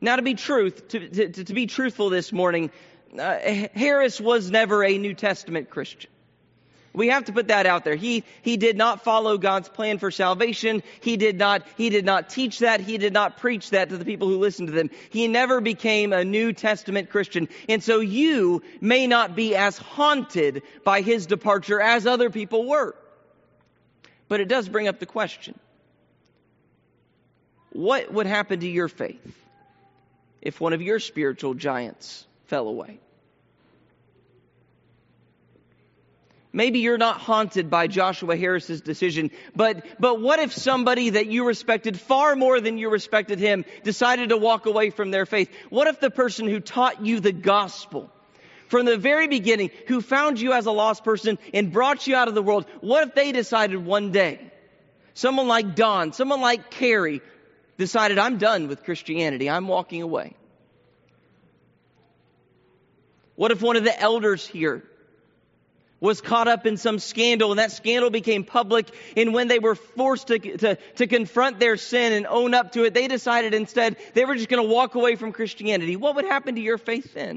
Now, to be truthful this morning, Harris was never a New Testament Christian. We have to put that out there. He did not follow God's plan for salvation. He did not teach that. He did not preach that to the people who listened to them. He never became a New Testament Christian. And so you may not be as haunted by his departure as other people were. But it does bring up the question: what would happen to your faith if one of your spiritual giants fell away? Maybe you're not haunted by Joshua Harris's decision, but what if somebody that you respected far more than you respected him decided to walk away from their faith? What if the person who taught you the gospel from the very beginning, who found you as a lost person and brought you out of the world, what if they decided one day, someone like Don, someone like Carrie, decided, I'm done with Christianity, I'm walking away? What if one of the elders here was caught up in some scandal, and that scandal became public, and when they were forced to confront their sin and own up to it, they decided instead they were just going to walk away from Christianity? What would happen to your faith then?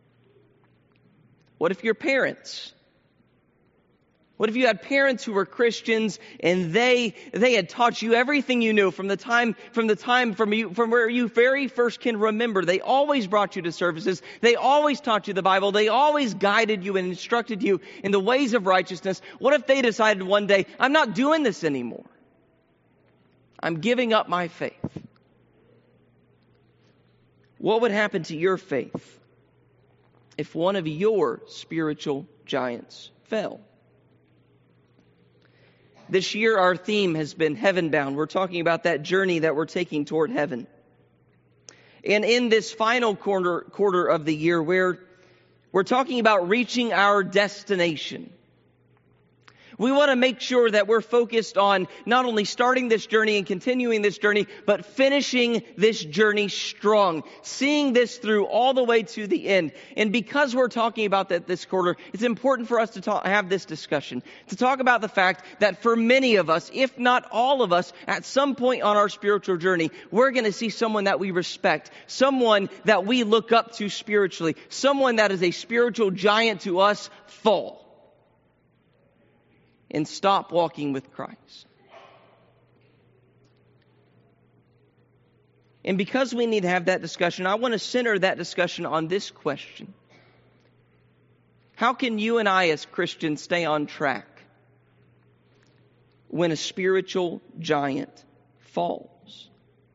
What if your parents? What if you had parents who were Christians and they had taught you everything you knew from where you very first can remember? They always brought you to services. They always taught you the Bible. They always guided you and instructed you in the ways of righteousness. What if they decided one day, I'm not doing this anymore. I'm giving up my faith. What would happen to your faith if one of your spiritual giants fell? This year, our theme has been Heaven Bound. We're talking about that journey that we're taking toward heaven. And in this final quarter of the year, we're talking about reaching our destination. We want to make sure that we're focused on not only starting this journey and continuing this journey, but finishing this journey strong, seeing this through all the way to the end. And because we're talking about that this quarter, it's important for us to have this discussion, to talk about the fact that for many of us, if not all of us, at some point on our spiritual journey, we're going to see someone that we respect, someone that we look up to spiritually, someone that is a spiritual giant to us fall and stop walking with Christ. And because we need to have that discussion, I want to center that discussion on this question: how can you and I as Christians stay on track when a spiritual giant falls?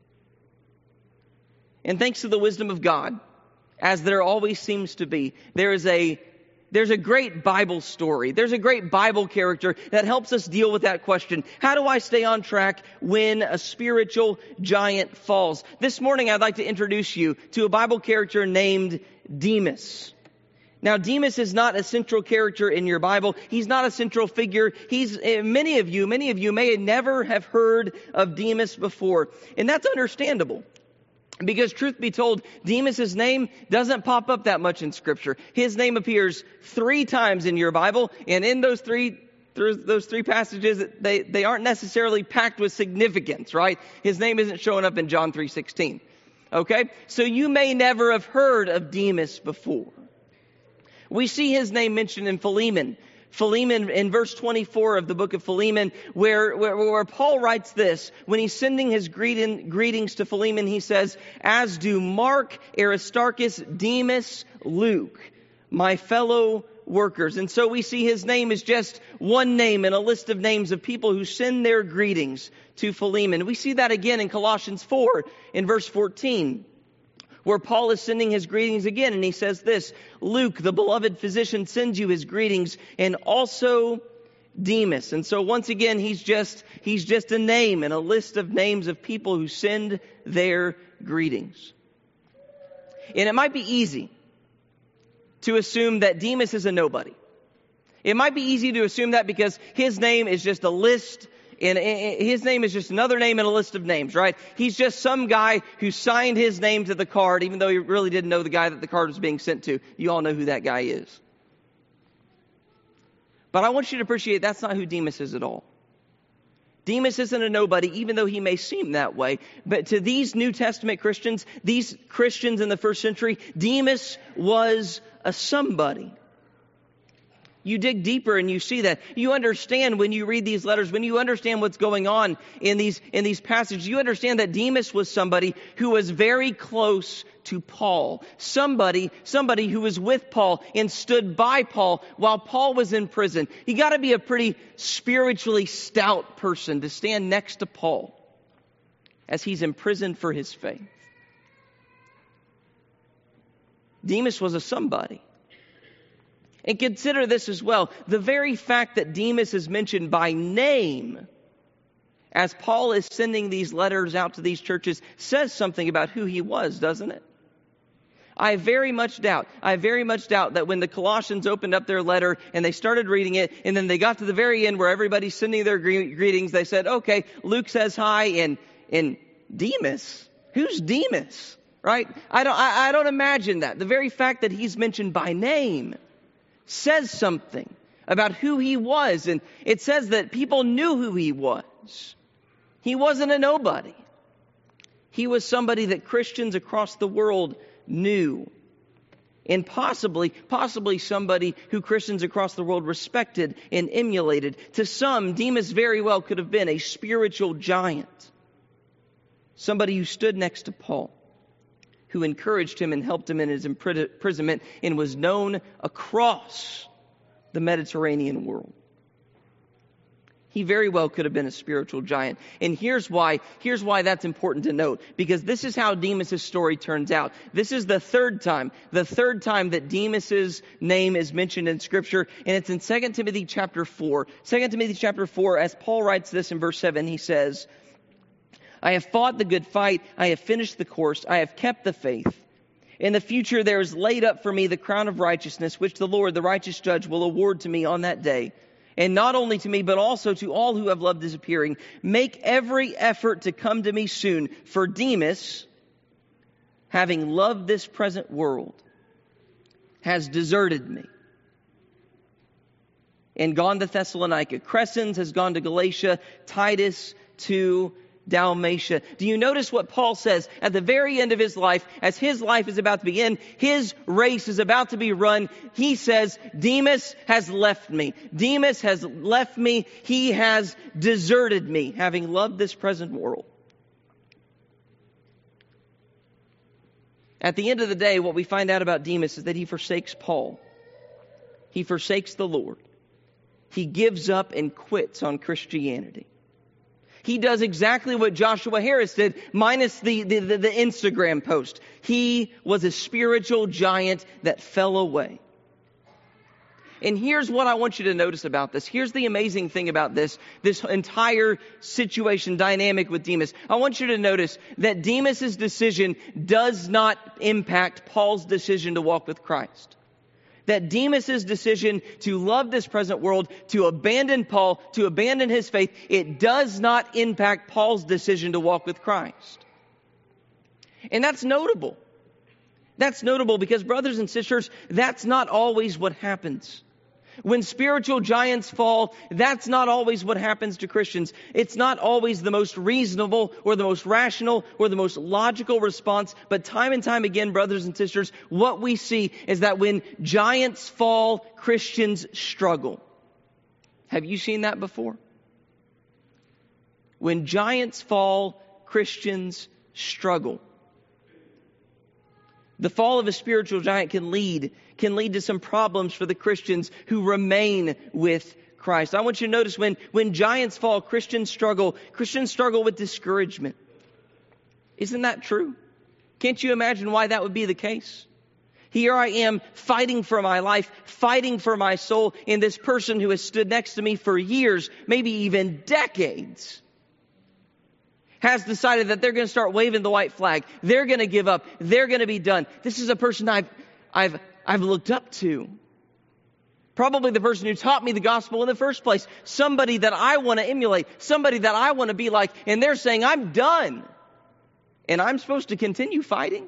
And thanks to the wisdom of God, as there always seems to be, there's a great Bible story. There's a great Bible character that helps us deal with that question. How do I stay on track when a spiritual giant falls? This morning, I'd like to introduce you to a Bible character named Demas. Now, Demas is not a central character in your Bible. He's not a central figure. Many of you may never have heard of Demas before. And that's understandable. Because truth be told, Demas' name doesn't pop up that much in Scripture. His name appears 3 times in your Bible, and in those three passages, they aren't necessarily packed with significance, right? His name isn't showing up in John 3:16. Okay? So you may never have heard of Demas before. We see his name mentioned in Philemon. Philemon, in verse 24 of the book of Philemon, where Paul writes this, when he's sending his greetings to Philemon, he says, as do Mark, Aristarchus, Demas, Luke, my fellow workers. And so we see his name is just one name in a list of names of people who send their greetings to Philemon. We see that again in Colossians 4 in verse 14. Where Paul is sending his greetings again, and he says this, Luke, the beloved physician, sends you his greetings, and also Demas. And so once again, he's just a name in a list of names of people who send their greetings. And it might be easy to assume that Demas is a nobody. It might be easy to assume that because his name is just a list. And his name is just another name in a list of names, right? He's just some guy who signed his name to the card, even though he really didn't know the guy that the card was being sent to. You all know who that guy is. But I want you to appreciate that's not who Demas is at all. Demas isn't a nobody, even though he may seem that way. But to these New Testament Christians, these Christians in the first century, Demas was a somebody. You dig deeper and you see that. You understand when you read these letters, when you understand what's going on in these passages, you understand that Demas was somebody who was very close to Paul. Somebody who was with Paul and stood by Paul while Paul was in prison. You got to be a pretty spiritually stout person to stand next to Paul as he's imprisoned for his faith. Demas was a somebody. And consider this as well. The very fact that Demas is mentioned by name as Paul is sending these letters out to these churches says something about who he was, doesn't it? I very much doubt that when the Colossians opened up their letter and they started reading it, and then they got to the very end where everybody's sending their greetings, they said, okay, Luke says hi, and Demas? Who's Demas? Right? I don't imagine that. The very fact that he's mentioned by name says something about who he was. And it says that people knew who he was. He wasn't a nobody. He was somebody that Christians across the world knew. And possibly somebody who Christians across the world respected and emulated. To some, Demas very well could have been a spiritual giant. Somebody who stood next to Paul, who encouraged him and helped him in his imprisonment and was known across the Mediterranean world. He very well could have been a spiritual giant. And here's why that's important to note. Because this is how Demas' story turns out. This is the third time that Demas' name is mentioned in Scripture. And it's in 2 Timothy chapter 4. 2 Timothy chapter 4, as Paul writes this in verse 7, he says, I have fought the good fight. I have finished the course. I have kept the faith. In the future there is laid up for me the crown of righteousness, which the Lord, the righteous judge, will award to me on that day. And not only to me, but also to all who have loved his appearing. Make every effort to come to me soon. For Demas, having loved this present world, has deserted me and gone to Thessalonica. Crescens has gone to Galatia. Titus to Dalmatia. Do you notice what Paul says at the very end of his life, as his life is about to begin, his race is about to be run? He says, Demas has left me. Demas has left me. He has deserted me, having loved this present world. At the end of the day, what we find out about Demas is that he forsakes Paul. He forsakes the Lord. He gives up and quits on Christianity. He does exactly what Joshua Harris did, minus the Instagram post. He was a spiritual giant that fell away. And here's what I want you to notice about this. Here's the amazing thing about this entire situation dynamic with Demas. I want you to notice that Demas' decision does not impact Paul's decision to walk with Christ. That Demas' decision to love this present world, to abandon Paul, to abandon his faith, it does not impact Paul's decision to walk with Christ. And that's notable. That's notable because, brothers and sisters, that's not always what happens. When spiritual giants fall, that's not always what happens to Christians. It's not always the most reasonable or the most rational or the most logical response. But time and time again, brothers and sisters, what we see is that when giants fall, Christians struggle. Have you seen that before? When giants fall, Christians struggle. The fall of a spiritual giant can lead to some problems for the Christians who remain with Christ. I want you to notice when giants fall, Christians struggle with discouragement. Isn't that true? Can't you imagine why that would be the case? Here I am fighting for my life, fighting for my soul, and this person who has stood next to me for years, maybe even decades, has decided that they're going to start waving the white flag. They're going to give up. They're going to be done. This is a person I've looked up to. Probably the person who taught me the gospel in the first place. Somebody that I want to emulate. Somebody that I want to be like. And they're saying, I'm done. And I'm supposed to continue fighting?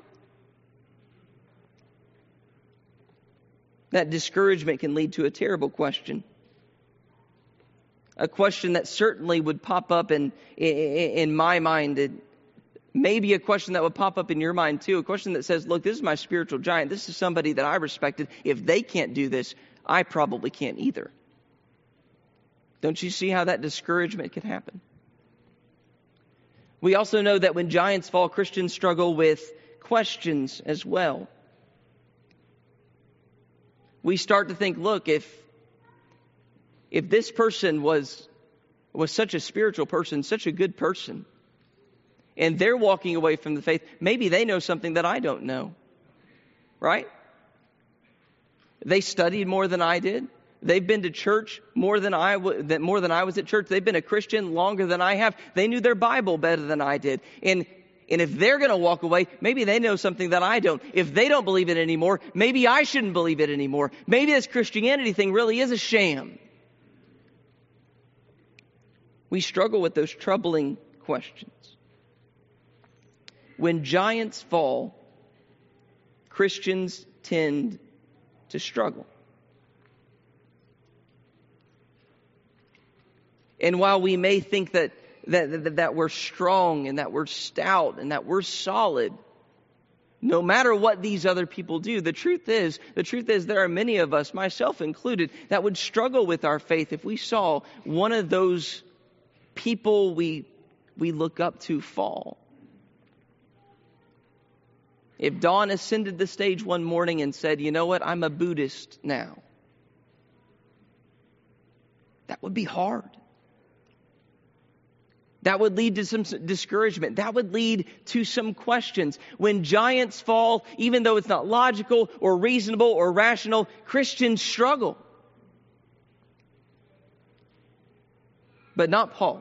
That discouragement can lead to a terrible question. A question that certainly would pop up in my mind. It may be a question that would pop up in your mind too. A question that says, look, this is my spiritual giant. This is somebody that I respected. If they can't do this, I probably can't either. Don't you see how that discouragement can happen? We also know that when giants fall, Christians struggle with questions as well. We start to think, look, if this person was such a spiritual person, such a good person, and they're walking away from the faith, maybe they know something that I don't know. Right? They studied more than I did. They've been to church more than I was at church. They've been a Christian longer than I have. They knew their Bible better than I did. And if they're going to walk away, maybe they know something that I don't. If they don't believe it anymore, maybe I shouldn't believe it anymore. Maybe this Christianity thing really is a sham. We struggle with those troubling questions. When giants fall, Christians tend to struggle. And while we may think that we're strong and that we're stout and that we're solid, no matter what these other people do, the truth is there are many of us, myself included, that would struggle with our faith if we saw one of those people we look up to fall. If Dawn ascended the stage one morning and said, you know what, I'm a Buddhist now, that would be hard. That would lead to some discouragement. That would lead to some questions. When giants fall, even though it's not logical or reasonable or rational, Christians struggle. But not Paul.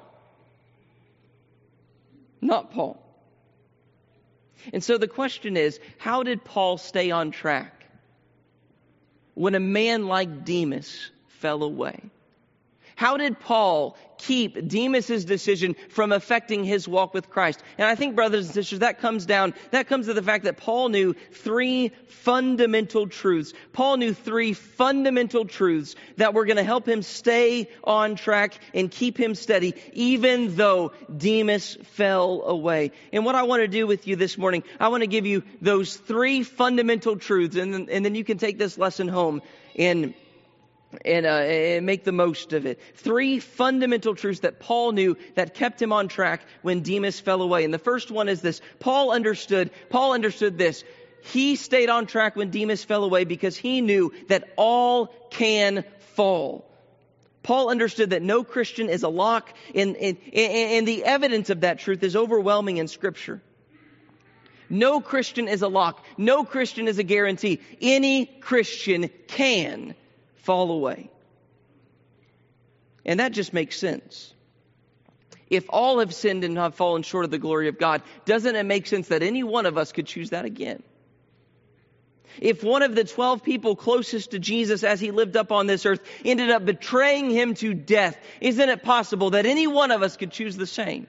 Not Paul. And so the question is, how did Paul stay on track when a man like Demas fell away? How did Paul keep Demas's decision from affecting his walk with Christ? And I think, brothers and sisters, that comes to the fact that Paul knew three fundamental truths. Paul knew three fundamental truths that were going to help him stay on track and keep him steady, even though Demas fell away. And what I want to do with you this morning, I want to give you those three fundamental truths, and then you can take this lesson home and make the most of it. Three fundamental truths that Paul knew that kept him on track when Demas fell away. And the first one is this. Paul understood this. He stayed on track when Demas fell away because he knew that all can fall. Paul understood that no Christian is a lock, and the evidence of that truth is overwhelming in Scripture. No Christian is a lock. No Christian is a guarantee. Any Christian can fall away. And that just makes sense. If all have sinned and have fallen short of the glory of God, doesn't it make sense that any one of us could choose that again? If one of the 12 people closest to Jesus as he lived up on this earth ended up betraying him to death, isn't it possible that any one of us could choose the same?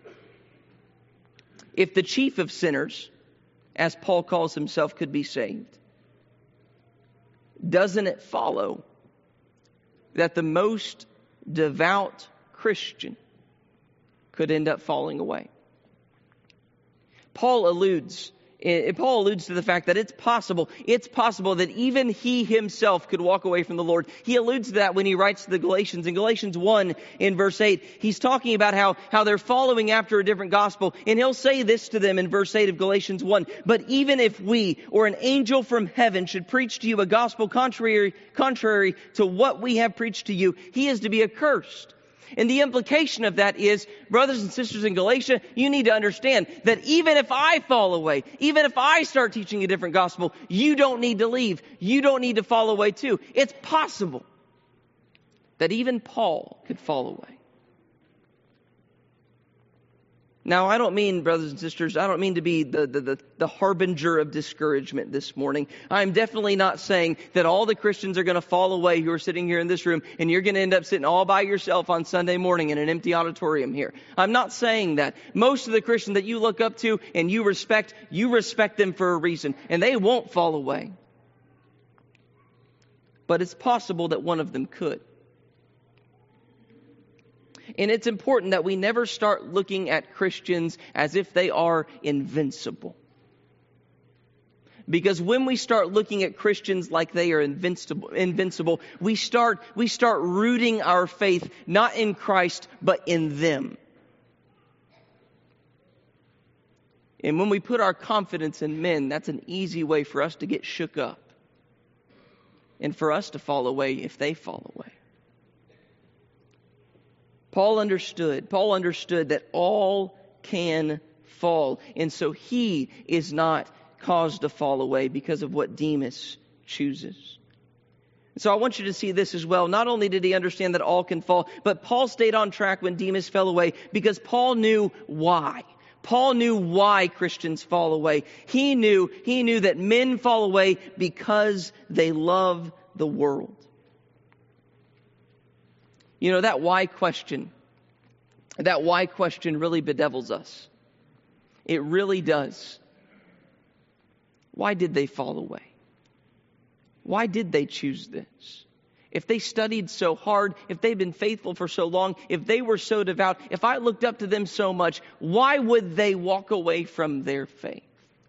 If the chief of sinners, as Paul calls himself, could be saved, doesn't it follow that the most devout Christian could end up falling away? Paul alludes to the fact that it's possible that even he himself could walk away from the Lord. He alludes to that when he writes to the Galatians. In Galatians 1, in verse 8, he's talking about how they're following after a different gospel. And he'll say this to them in verse 8 of Galatians 1. But even if we or an angel from heaven should preach to you a gospel contrary to what we have preached to you, he is to be accursed. And the implication of that is, brothers and sisters in Galatia, you need to understand that even if I fall away, even if I start teaching a different gospel, you don't need to leave. You don't need to fall away too. It's possible that even Paul could fall away. Now, I don't mean, brothers and sisters, I don't mean to be the harbinger of discouragement this morning. I'm definitely not saying that all the Christians are going to fall away who are sitting here in this room and you're going to end up sitting all by yourself on Sunday morning in an empty auditorium here. I'm not saying that. Most of the Christians that you look up to and you respect them for a reason, and they won't fall away. But it's possible that one of them could. And it's important that we never start looking at Christians as if they are invincible. Because when we start looking at Christians like they are invincible, we start rooting our faith not in Christ, but in them. And when we put our confidence in men, that's an easy way for us to get shook up. And for us to fall away if they fall away. Paul understood that all can fall. And so he is not caused to fall away because of what Demas chooses. So I want you to see this as well. Not only did he understand that all can fall, but Paul stayed on track when Demas fell away because Paul knew why. Paul knew why Christians fall away. He knew that men fall away because they love the world. You know, that why question really bedevils us. It really does. Why did they fall away? Why did they choose this? If they studied so hard, if they'd been faithful for so long, if they were so devout, if I looked up to them so much, why would they walk away from their faith?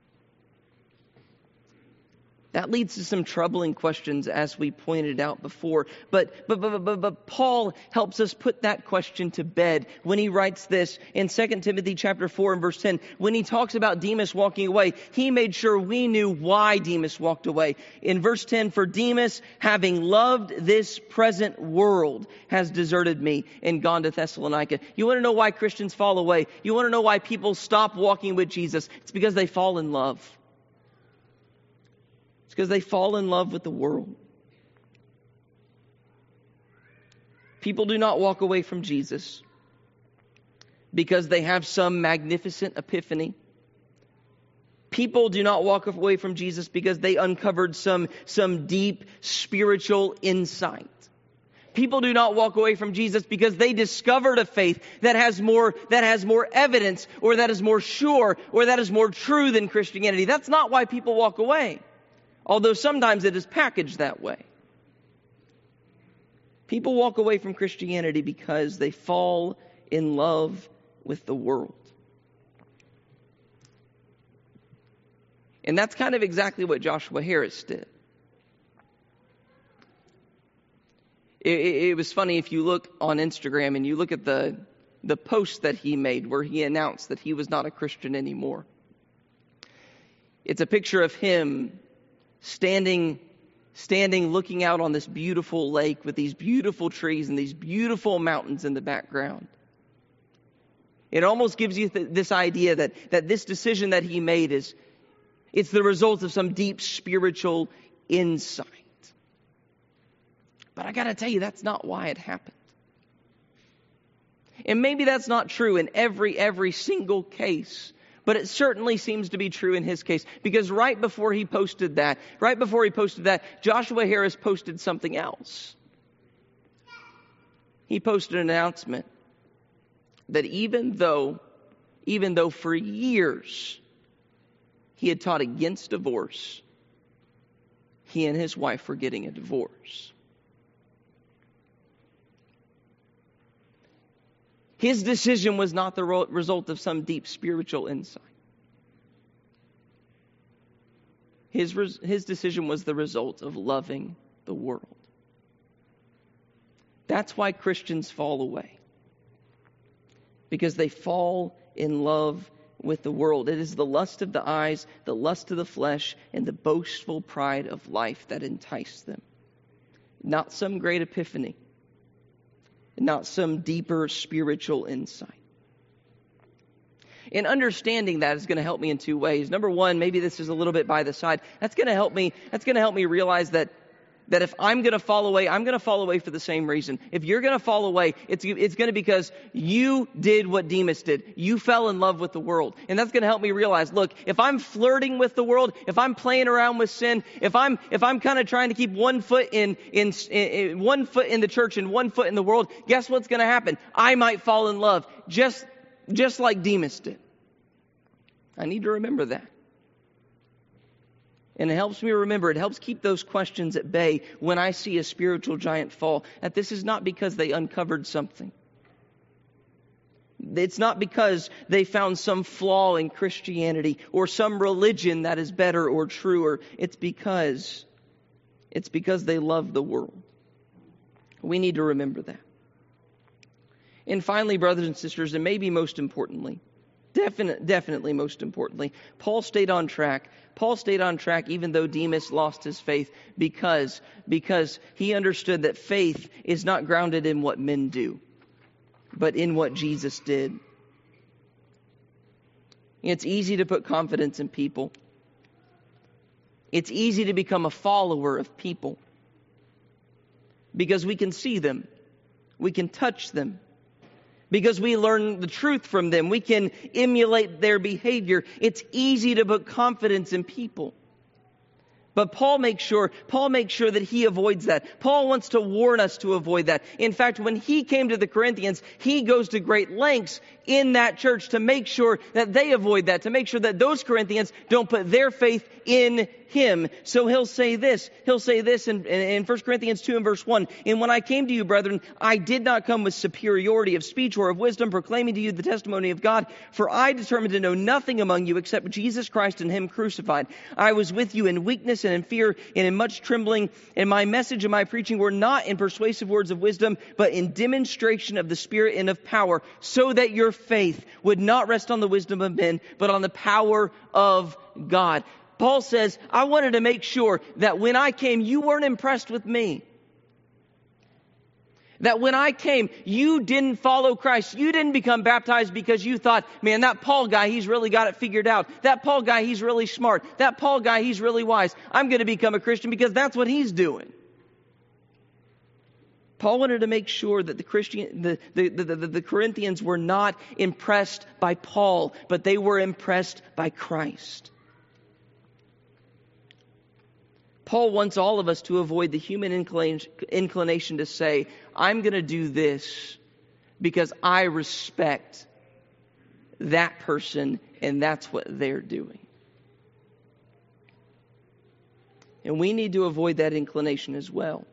That leads to some troubling questions, as we pointed out before. But Paul helps us put that question to bed when he writes this in 2 Timothy chapter 4 and verse 10. When he talks about Demas walking away, he made sure we knew why Demas walked away. In verse 10, for Demas, having loved this present world, has deserted me and gone to Thessalonica. You want to know why Christians fall away? You want to know why people stop walking with Jesus? It's because they fall in love. It's because they fall in love with the world. People do not walk away from Jesus because they have some magnificent epiphany. People do not walk away from Jesus because they uncovered some deep spiritual insight. People do not walk away from Jesus because they discovered a faith that has more evidence, or that is more sure, or that is more true than Christianity. That's not why people walk away. Although sometimes it is packaged that way. People walk away from Christianity because they fall in love with the world. And that's kind of exactly what Joshua Harris did. It was funny, if you look on Instagram and you look at the post that he made where he announced that he was not a Christian anymore. It's a picture of him standing looking out on this beautiful lake with these beautiful trees and these beautiful mountains in the background. It almost gives you this idea that this decision that he made it's the result of some deep spiritual insight. But I got to tell you, that's not why it happened. And maybe that's not true in every single case. But it certainly seems to be true in his case. Because right before he posted that, Joshua Harris posted something else. He posted an announcement that even though for years he had taught against divorce, he and his wife were getting a divorce. His decision was not the result of some deep spiritual insight. His decision was the result of loving the world. That's why Christians fall away. Because they fall in love with the world. It is the lust of the eyes, the lust of the flesh, and the boastful pride of life that entice them. Not some great epiphany. Not some deeper spiritual insight. And understanding that is going to help me in two ways. Number one, maybe this is a little bit by the side. That's going to help me realize that if I'm going to fall away, I'm going to fall away for the same reason. If you're going to fall away, it's going to be because you did what Demas did. You fell in love with the world. And that's going to help me realize, look, if I'm flirting with the world, if I'm playing around with sin, if I'm kind of trying to keep one foot in one foot in the church and one foot in the world, guess what's going to happen? I might fall in love, just like Demas did. I need to remember that. And it helps me remember, it helps keep those questions at bay when I see a spiritual giant fall, that this is not because they uncovered something. It's not because they found some flaw in Christianity or some religion that is better or truer. It's because they love the world. We need to remember that. And finally, brothers and sisters, and maybe most importantly, definitely most importantly, Paul stayed on track. Paul stayed on track even though Demas lost his faith because he understood that faith is not grounded in what men do, but in what Jesus did. It's easy to put confidence in people. It's easy to become a follower of people because we can see them. We can touch them. Because we learn the truth from them. We can emulate their behavior. It's easy to put confidence in people. But Paul makes sure that he avoids that. Paul wants to warn us to avoid that. In fact, when he came to the Corinthians, he goes to great lengths in that church to make sure that they avoid that, to make sure that those Corinthians don't put their faith in him. So he'll say this in 1 Corinthians 2 and verse 1. And when I came to you, brethren, I did not come with superiority of speech or of wisdom, proclaiming to you the testimony of God. For I determined to know nothing among you except Jesus Christ and him crucified. I was with you in weakness and in fear and in much trembling. And my message and my preaching were not in persuasive words of wisdom, but in demonstration of the Spirit and of power, so that your faith would not rest on the wisdom of men, but on the power of God. Paul says, I wanted to make sure that when I came, you weren't impressed with me. That when I came, you didn't follow Christ. You didn't become baptized because you thought, man, that Paul guy, he's really got it figured out. That Paul guy, he's really smart. That Paul guy, he's really wise. I'm going to become a Christian because that's what he's doing. Paul wanted to make sure that the Corinthians were not impressed by Paul, but they were impressed by Christ. Paul wants all of us to avoid the human inclination to say, I'm going to do this because I respect that person and that's what they're doing. And we need to avoid that inclination as well.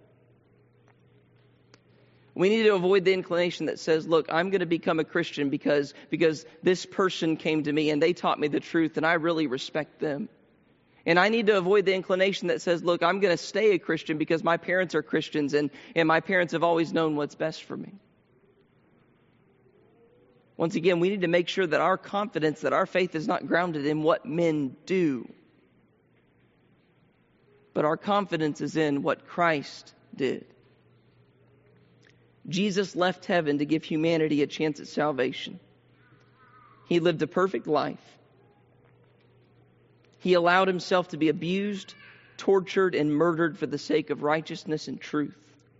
We need to avoid the inclination that says, look, I'm going to become a Christian because this person came to me and they taught me the truth and I really respect them. And I need to avoid the inclination that says, look, I'm going to stay a Christian because my parents are Christians and my parents have always known what's best for me. Once again, we need to make sure that our confidence, that our faith is not grounded in what men do, but our confidence is in what Christ did. Jesus left heaven to give humanity a chance at salvation. He lived a perfect life. He allowed himself to be abused, tortured, and murdered for the sake of righteousness and truth.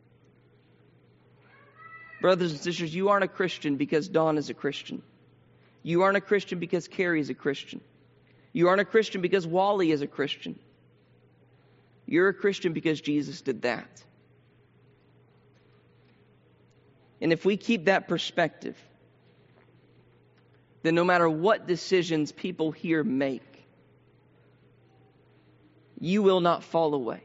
Brothers and sisters, you aren't a Christian because Don is a Christian. You aren't a Christian because Carrie is a Christian. You aren't a Christian because Wally is a Christian. You're a Christian because Jesus did that. And if we keep that perspective, then no matter what decisions people here make, you will not fall away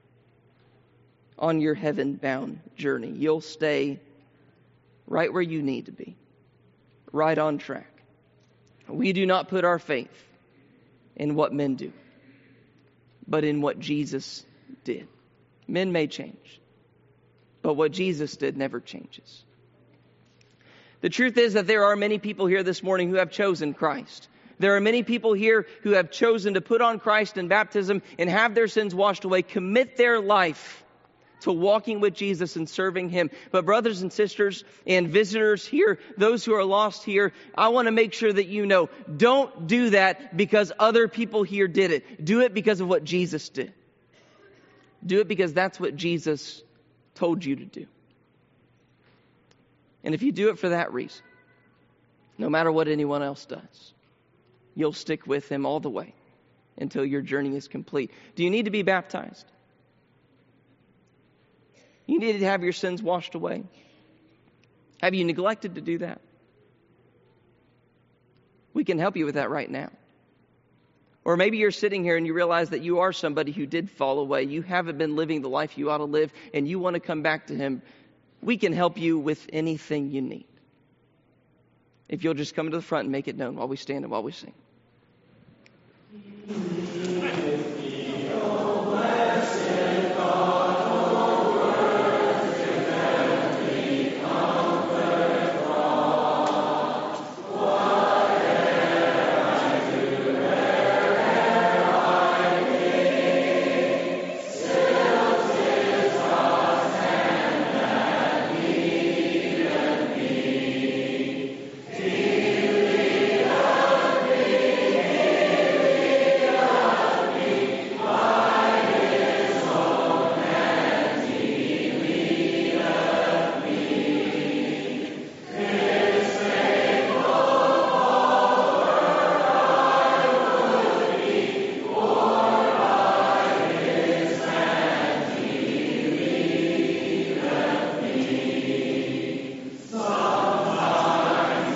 on your heaven-bound journey. You'll stay right where you need to be, right on track. We do not put our faith in what men do, but in what Jesus did. Men may change, but what Jesus did never changes. The truth is that there are many people here this morning who have chosen Christ. There are many people here who have chosen to put on Christ in baptism and have their sins washed away, commit their life to walking with Jesus and serving Him. But brothers and sisters and visitors here, those who are lost here, I want to make sure that you know, don't do that because other people here did it. Do it because of what Jesus did. Do it because that's what Jesus told you to do. And if you do it for that reason, no matter what anyone else does, you'll stick with Him all the way until your journey is complete. Do you need to be baptized? You need to have your sins washed away. Have you neglected to do that? We can help you with that right now. Or maybe you're sitting here and you realize that you are somebody who did fall away. You haven't been living the life you ought to live and you want to come back to Him. We can help you with anything you need. if you'll just come to the front and make it known while we stand and while we sing.